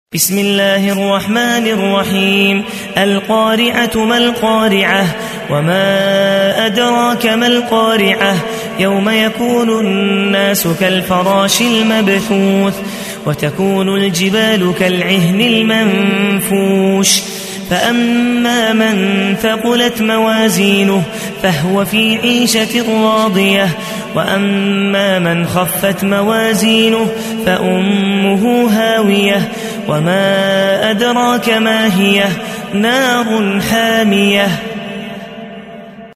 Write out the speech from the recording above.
بسم الله الرحمن الرحيم. القارعة ما القارعة وما أدراك ما القارعة يوم يكون الناس كالفراش المبثوث وتكون الجبال كالعهن المنفوش فأما من ثقلت موازينه فهو في عيشة راضية وأما من خفت موازينه فأمه هاوية وما أدراك ما هي نار حامية